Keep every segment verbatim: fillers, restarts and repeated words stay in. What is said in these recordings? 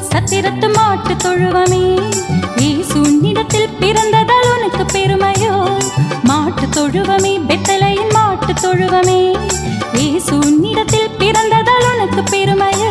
சத்திரத்து மாட்டு தொழுவமே, இயேசு உன்னிடத்தில் பிறந்ததால் உனக்கு பெருமையோ. மாட்டு தொழுவமே, பெத்தலேயின் மாட்டு தொழுவமே, இயேசு உன்னிடத்தில் பிறந்ததால் உனக்கு பெருமையோ.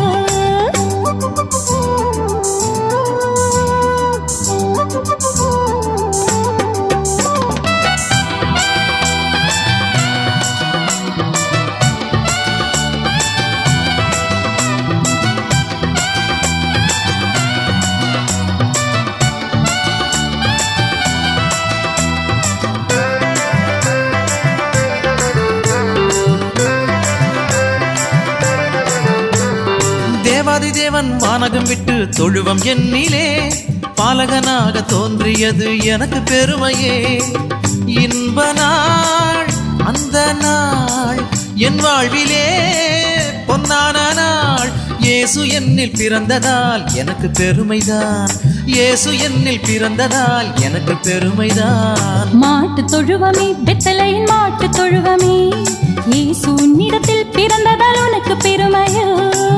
தேவாதி தேவன் வானகம் விட்டு தொழுவம் என்னிலே பாலகனாக தோன்றியது எனக்கு பெருமையே. இன்ப நாள் அந்த நாள் என் வாழ்விலே பொன்னான நாள். இயேசு என்னில் பிறந்ததால் எனக்கு பெருமைதான், இயேசு என்னில் பிறந்ததால் எனக்கு பெருமைதான். மாட்டு தொழுவமே, பெத்தலேயின் மாட்டு தொழுவமே, இயேசு உன்னிடத்தில் பிறந்ததால் உனக்கு பெருமையோ.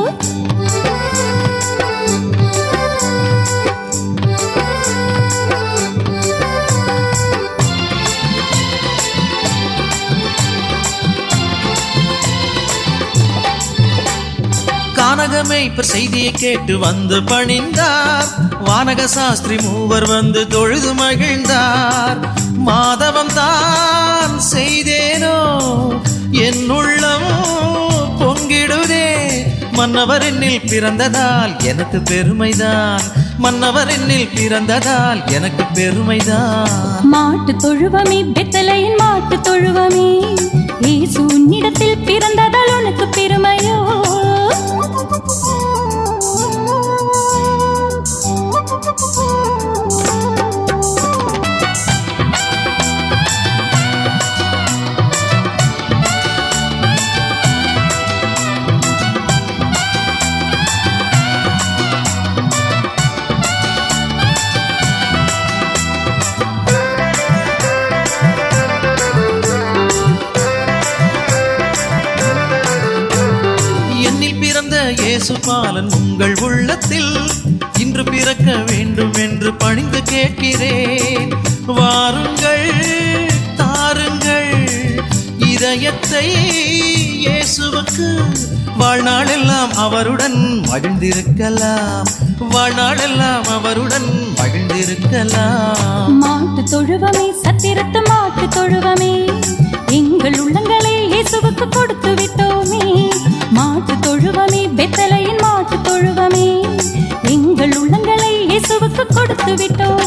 கானகமே இப்ப செய்தியை கேட்டு வந்து பணிந்தார். வானக சாஸ்திரி மூவர் வந்து தொழுது மகிழ்ந்தார். மாதவம் தான் செய்தேனோ என் உள்ளம் பொங்கிடுதே. மன்னவர் என்னில் பிறந்ததால் எனக்கு பெருமைதான், மன்னவர் என்னில் பிறந்ததால் எனக்கு பெருமைதான். மாட்டு தொழுவமே, பெத்தலேயின் மாட்டு தொழுவமே, இயேசு உன்னிடத்தில் பிறந்ததால் உனக்கு பெருமையோ. இயேசு பாலன் உங்கள் உள்ளத்தில் இன்று பிறக்க வேண்டும் என்று பணிந்து கேட்கிறேன். வாருங்கள் தாருங்கள் இதயத்தை இயேசுவுக்கு. வாழ்நாளெல்லாம் அவருடன் மகிழ்ந்திருக்கலாம், வாழ்நாளெல்லாம் அவருடன் மகிழ்ந்திருக்கலாம். மாட்டு தொழுவமே, சத்திரத்து மாட்டு தொழுவமே, எங்கள் உள்ளங்களை இயேசுவுக்கு கொடுத்து விட்டோமே. மாட்டு தொழுவமே, பெத்தலேயின் மாட்டு தொழுவமே, எங்கள் உள்ளங்களை இயேசுவுக்கு கொடுத்து விட்டோம்.